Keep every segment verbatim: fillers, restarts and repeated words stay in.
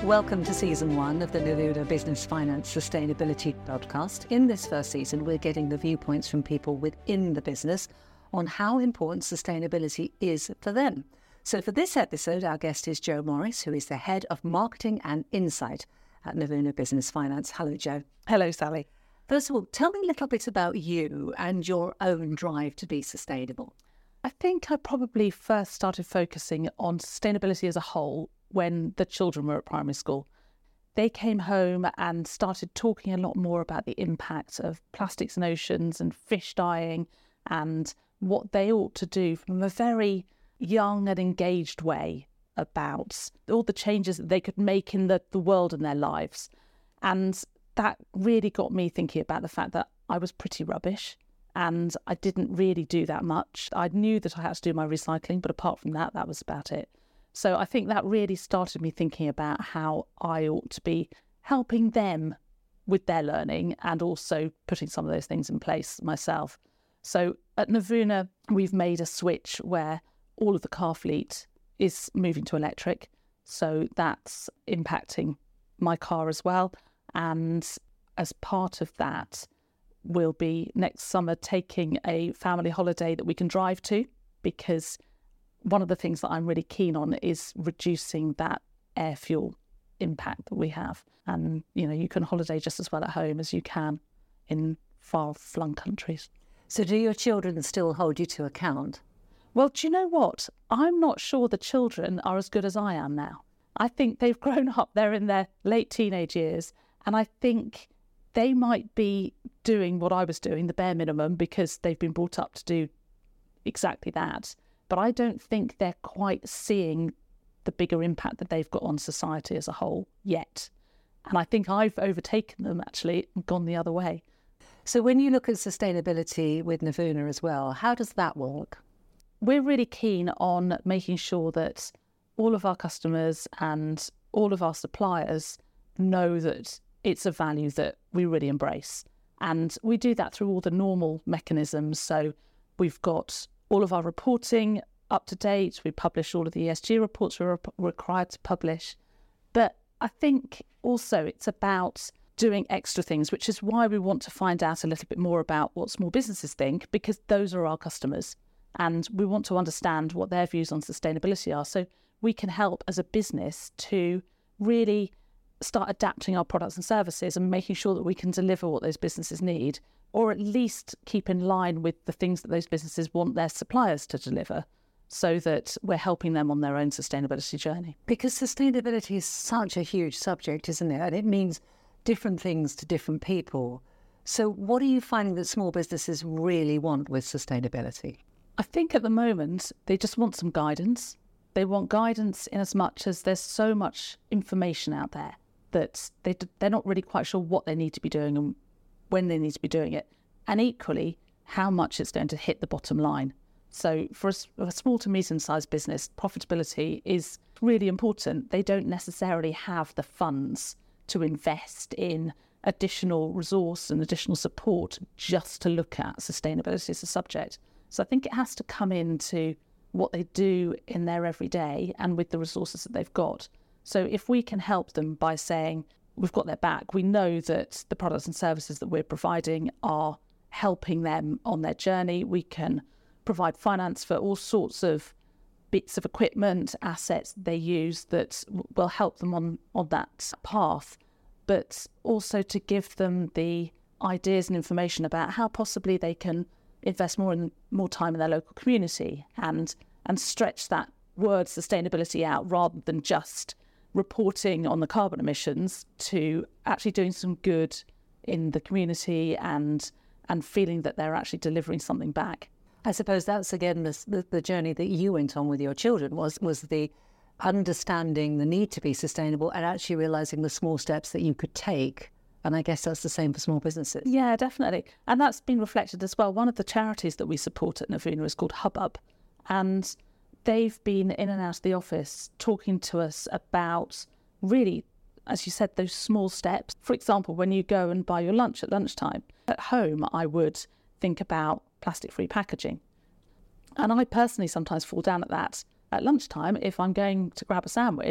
Welcome to season one of the Navuna Business Finance Sustainability podcast. In this first season, we're getting the viewpoints from people within the business on how important sustainability is for them. So for this episode, our guest is Joe Morris, who is the Head of Marketing and Insight at Navuna Business Finance. Hello, Joe. Hello, Sally. First of all, tell me a little bit about you and your own drive to be sustainable. I think I probably first started focusing on sustainability as a whole when the children were at primary school. They came home and started talking a lot more about the impact of plastics in oceans and fish dying and what they ought to do from a very young and engaged way about all the changes that they could make in the, the world and their lives. And that really got me thinking about the fact that I was pretty rubbish and I didn't really do that much. I knew that I had to do my recycling, but apart from that, that was about it. So I think that really started me thinking about how I ought to be helping them with their learning and also putting some of those things in place myself. So at Navuna, we've made a switch where all of the car fleet is moving to electric. So that's impacting my car as well. And as part of that, we'll be next summer taking a family holiday that we can drive to, because one of the things that I'm really keen on is reducing that air fuel impact that we have. And, you know, you can holiday just as well at home as you can in far-flung countries. So do your children still hold you to account? Well, do you know what? I'm not sure the children are as good as I am now. I think they've grown up, they're in their late teenage years, and I think they might be doing what I was doing, the bare minimum, because they've been brought up to do exactly that. But I don't think they're quite seeing the bigger impact that they've got on society as a whole yet. And I think I've overtaken them, actually, and gone the other way. So when you look at sustainability with Navuna as well, how does that work? We're really keen on making sure that all of our customers and all of our suppliers know that it's a value that we really embrace. And we do that through all the normal mechanisms. So we've got all of our reporting up to date. We publish all of the E S G reports we're required to publish. But I think also it's about doing extra things, which is why we want to find out a little bit more about what small businesses think, because those are our customers. And we want to understand what their views on sustainability are, so we can help as a business to really start adapting our products and services and making sure that we can deliver what those businesses need, or at least keep in line with the things that those businesses want their suppliers to deliver, so that we're helping them on their own sustainability journey. Because sustainability is such a huge subject, isn't it? And it means different things to different people. So what are you finding that small businesses really want with sustainability? I think at the moment, they just want some guidance. They want guidance in as much as there's so much information out there that they, they're not really quite sure what they need to be doing and when they need to be doing it. And equally, how much it's going to hit the bottom line. So for a, a small to medium-sized business, profitability is really important. They don't necessarily have the funds to invest in additional resource and additional support just to look at sustainability as a subject. So I think it has to come into what they do in their everyday and with the resources that they've got. So if we can help them by saying, we've got their back, we know that the products and services that we're providing are helping them on their journey, we can provide finance for all sorts of bits of equipment, assets they use that will help them on, on that path, but also to give them the ideas and information about how possibly they can invest more and more time in their local community and and stretch that word sustainability out, rather than just reporting on the carbon emissions, to actually doing some good in the community and and feeling that they're actually delivering something back. I suppose that's again the, the, the journey that you went on with your children, was was the understanding the need to be sustainable and actually realising the small steps that you could take. And I guess that's the same for small businesses. Yeah, definitely. And that's been reflected as well. One of the charities that we support at Navuna is called Hubbub. And they've been in and out of the office talking to us about really, as you said, those small steps. For example, when you go and buy your lunch at lunchtime, at home, I would think about plastic-free packaging. And I personally sometimes fall down at that at lunchtime. If I'm going to grab a sandwich,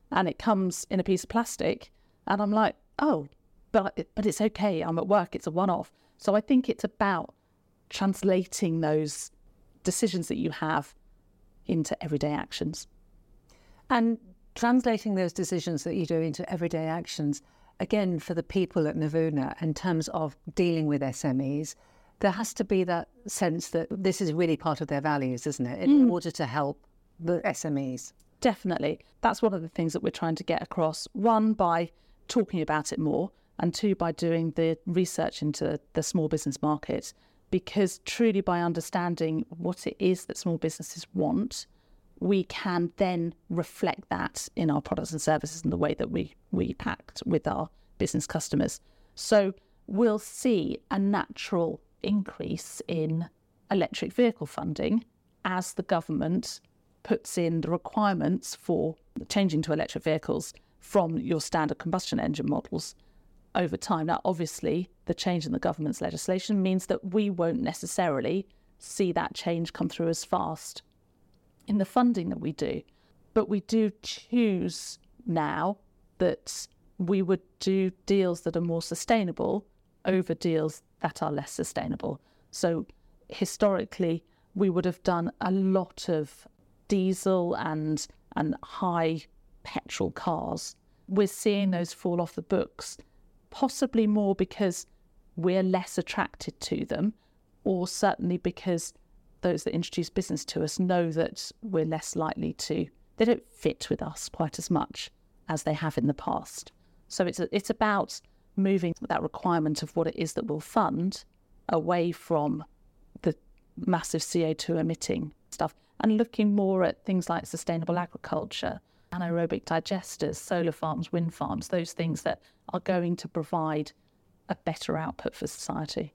and it comes in a piece of plastic, and I'm like, oh, but but it's okay. I'm at work. It's a one-off. So I think it's about translating those decisions that you have into everyday actions. And translating those decisions that you do into everyday actions, again, for the people at Navuna, in terms of dealing with S M Es, there has to be that sense that this is really part of their values, isn't it, in mm. order to help the S M Es? Definitely. That's one of the things that we're trying to get across. One, by talking about it more, and two, by doing the research into the small business market, because truly by understanding what it is that small businesses want, we can then reflect that in our products and services and the way that we, we act with our business customers. So we'll see a natural increase in electric vehicle funding as the government puts in the requirements for changing to electric vehicles from your standard combustion engine models over time. Now, obviously, the change in the government's legislation means that we won't necessarily see that change come through as fast in the funding that we do. But we do choose now that we would do deals that are more sustainable over deals that are less sustainable. So historically, we would have done a lot of diesel and and high petrol cars. We're seeing those fall off the books, possibly more because we're less attracted to them, or certainly because those that introduce business to us know that we're less likely to, they don't fit with us quite as much as they have in the past. So it's a, it's about moving that requirement of what it is that we'll fund away from the massive C O two emitting stuff and looking more at things like sustainable agriculture, anaerobic digesters, solar farms, wind farms, those things that are going to provide a better output for society.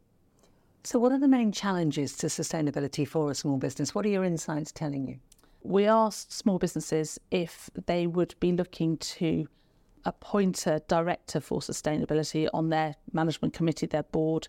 So what are the main challenges to sustainability for a small business? What are your insights telling you? We asked small businesses if they would be looking to appoint a director for sustainability on their management committee, their board,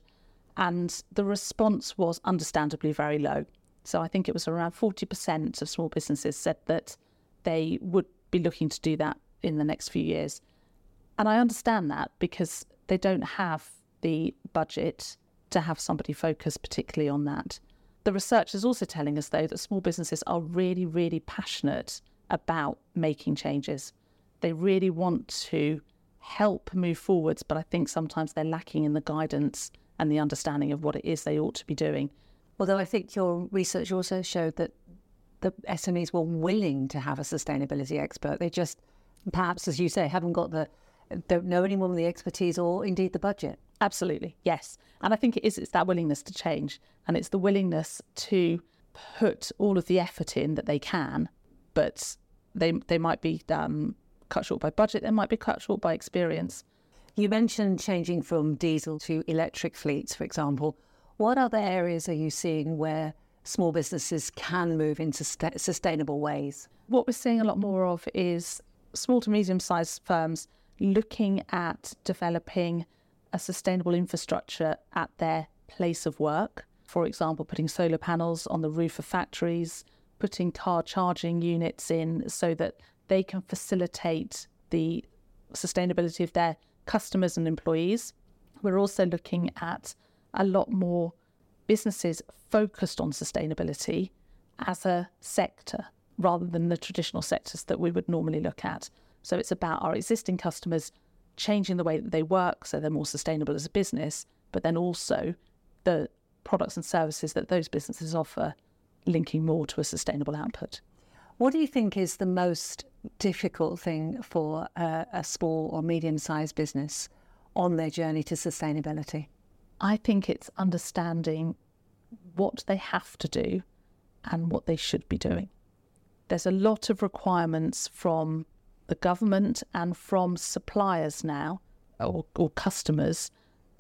and the response was understandably very low. So I think it was around forty percent of small businesses said that they would be looking to do that in the next few years. And I understand that because they don't have the budget to have somebody focus particularly on that. The research is also telling us, though, that small businesses are really, really passionate about making changes. They really want to help move forwards, but I think sometimes they're lacking in the guidance and the understanding of what it is they ought to be doing. Although I think your research also showed that the S M Es were willing to have a sustainability expert. They just, perhaps, as you say, haven't got the, don't know anyone with the expertise or indeed the budget. Absolutely, yes. And I think it is, it's that willingness to change, and it's the willingness to put all of the effort in that they can, but they they might be um, cut short by budget, they might be cut short by experience. You mentioned changing from diesel to electric fleets, for example. What other areas are you seeing where small businesses can move into st- sustainable ways? What we're seeing a lot more of is small to medium-sized firms looking at developing a sustainable infrastructure at their place of work. For example, putting solar panels on the roof of factories, putting car charging units in so that they can facilitate the sustainability of their customers and employees. We're also looking at a lot more businesses focused on sustainability as a sector rather than the traditional sectors that we would normally look at. So it's about our existing customers changing the way that they work so they're more sustainable as a business, but then also the products and services that those businesses offer linking more to a sustainable output. What do you think is the most difficult thing for a, a small or medium-sized business on their journey to sustainability? I think it's understanding what they have to do and what they should be doing. There's a lot of requirements from the government and from suppliers now, or, or customers,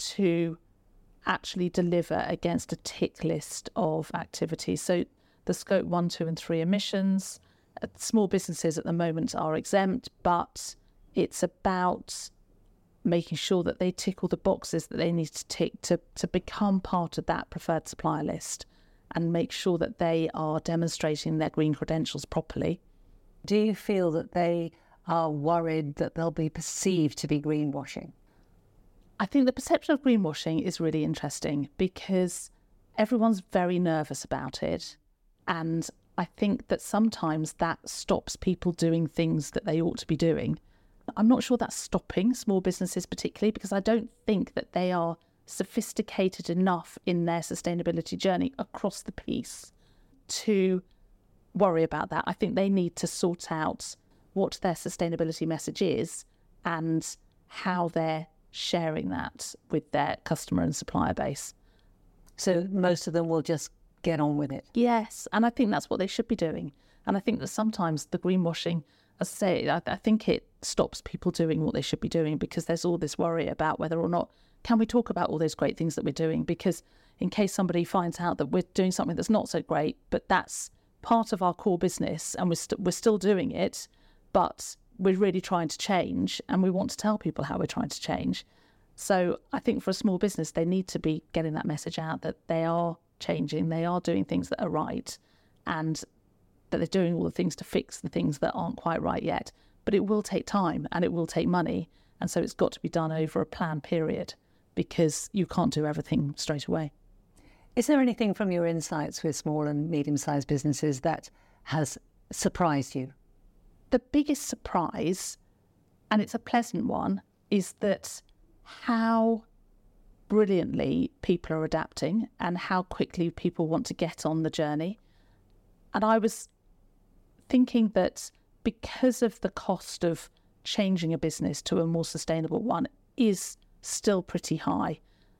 to actually deliver against a tick list of activities. So the scope one, two and three emissions, uh, small businesses at the moment are exempt, but it's about making sure that they tick all the boxes that they need to tick to, to become part of that preferred supplier list and make sure that they are demonstrating their green credentials properly. Do you feel that they are worried that they'll be perceived to be greenwashing? I think the perception of greenwashing is really interesting because everyone's very nervous about it. And I think that sometimes that stops people doing things that they ought to be doing. I'm not sure that's stopping small businesses particularly, because I don't think that they are sophisticated enough in their sustainability journey across the piece to worry about that. I think they need to sort out what their sustainability message is and how they're sharing that with their customer and supplier base. So most of them will just get on with it. Yes, and I think that's what they should be doing. And I think that sometimes the greenwashing, as I say, I, I think it stops people doing what they should be doing because there's all this worry about whether or not can we talk about all those great things that we're doing, because in case somebody finds out that we're doing something that's not so great, but that's part of our core business and we're, st- we're still doing it, but we're really trying to change and we want to tell people how we're trying to change. So I think for a small business, they need to be getting that message out that they are changing, they are doing things that are right, and that they're doing all the things to fix the things that aren't quite right yet. But it will take time and it will take money. And so it's got to be done over a planned period because you can't do everything straight away. Is there anything from your insights with small and medium-sized businesses that has surprised you? The biggest surprise, and it's a pleasant one, is that how brilliantly people are adapting and how quickly people want to get on the journey. And I was thinking that because of the cost of changing a business to a more sustainable one is still pretty high,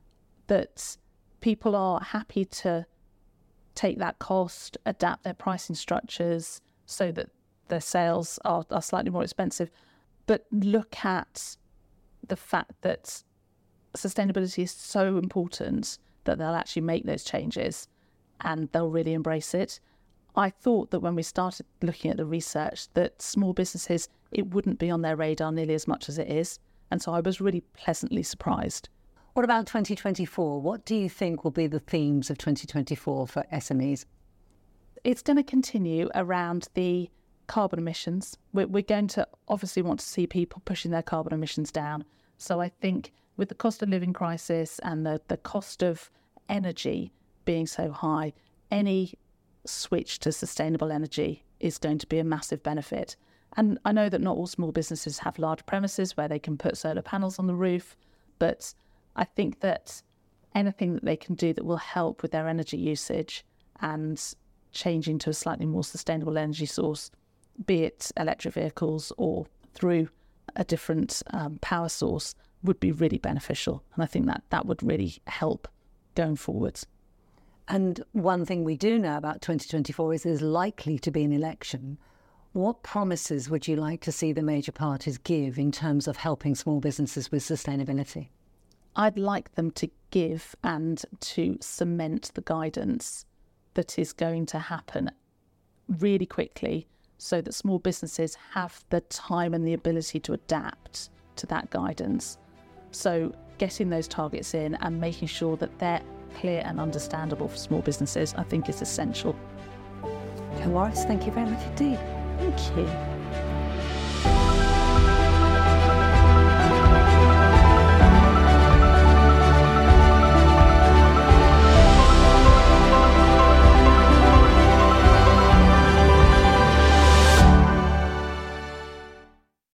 that people are happy to take that cost, adapt their pricing structures so that their sales are, are slightly more expensive, but look at the fact that sustainability is so important that they'll actually make those changes and they'll really embrace it. I thought that when we started looking at the research that small businesses, it wouldn't be on their radar nearly as much as it is. And so I was really pleasantly surprised. What about twenty twenty-four? What do you think will be the themes of twenty twenty-four for S M Es? It's going to continue around the carbon emissions. We're, we're going to obviously want to see people pushing their carbon emissions down. So I think with the cost of living crisis and the, the cost of energy being so high, any switch to sustainable energy is going to be a massive benefit. And I know that not all small businesses have large premises where they can put solar panels on the roof, but I think that anything that they can do that will help with their energy usage and changing to a slightly more sustainable energy source, be it electric vehicles or through a different um, power source, would be really beneficial. And I think that that would really help going forwards. And one thing we do know about twenty twenty-four is there's likely to be an election. What promises would you like to see the major parties give in terms of helping small businesses with sustainability? I'd like them to give and to cement the guidance that is going to happen really quickly so that small businesses have the time and the ability to adapt to that guidance. So getting those targets in and making sure that they're clear and understandable for small businesses, I think is essential. Jo Morris, thank you very much indeed. Thank you.